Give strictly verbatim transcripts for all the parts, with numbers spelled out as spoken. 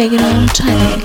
Telegram channel.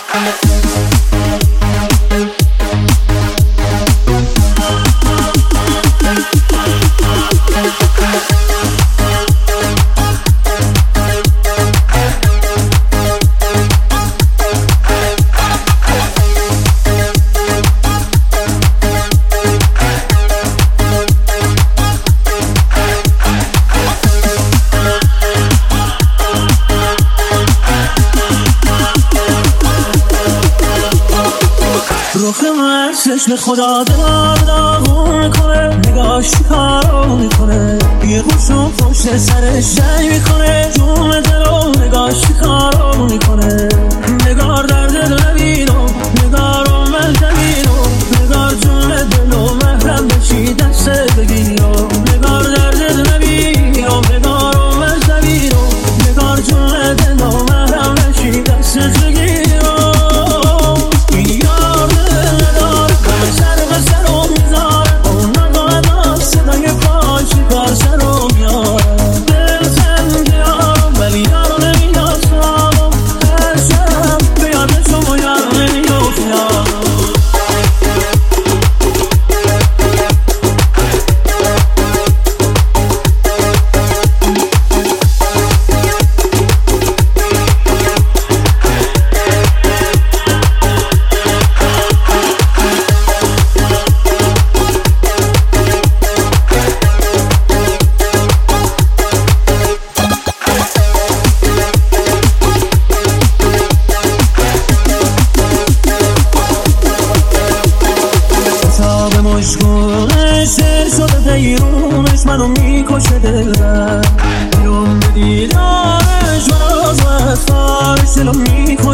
رخ من چشم خدا دار داغون میکنه، نگاش کارو میکنه، یه خوشو پشت سرش جنگ میکنه، جون دلو نگاش کارو میکنه. نگار درد نبینو، نگارو من زمینو، نگار جون دلو محرم بشی دست بگیرو. نگار درد نبینو، نگارو من زمینو، نگار جون دلو محرم بشی دست بگیرو. مشکونش سر شده دیرونش منو میکشه دلم، بیرون به دیدارش من از و اطفارش دلو میکشه.